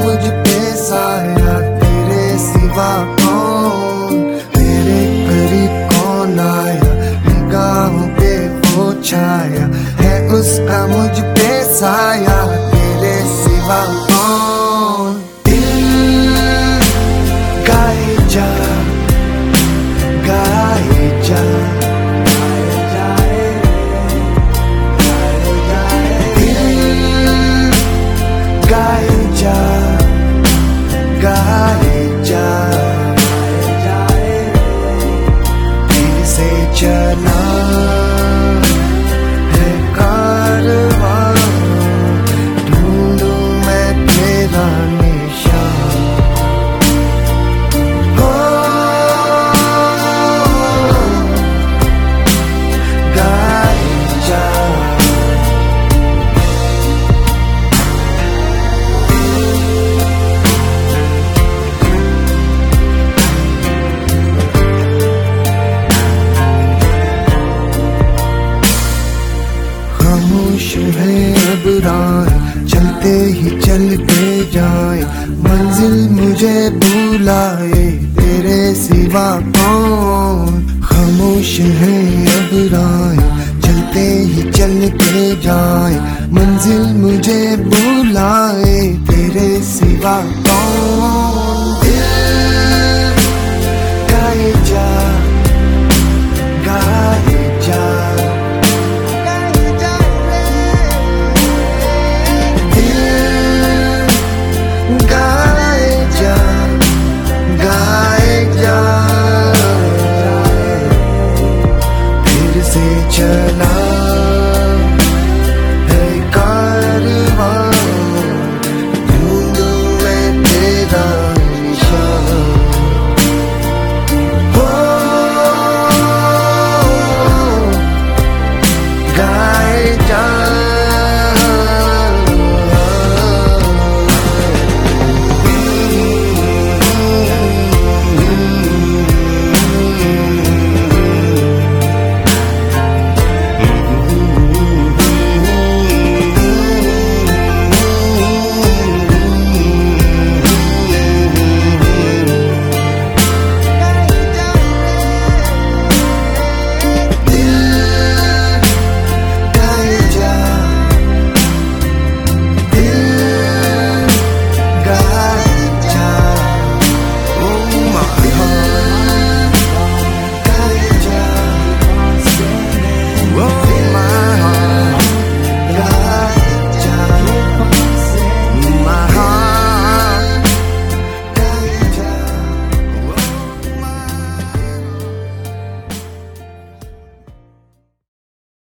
मुझ पे साया, तेरे सिवा कौन, तेरे करीब कौन आया, निगाहों पे वो छाया है उसका मुझ पे साया, तेरे सिवा कौन। दिल गाए जा, गाए जा, गाए जा, गाए जा, दिल से चला है कारवां, ढूंढूं मैं तेरा निशान। हो गाए जा, खामोश है अब राह, चलते ही चलते जाए, मंजिल मुझे बुलाए, तेरे सिवा कौन। खामोश है अब राह, चलते ही चलते जाए, मंजिल मुझे बुलाए, तेरे सिवा कौन।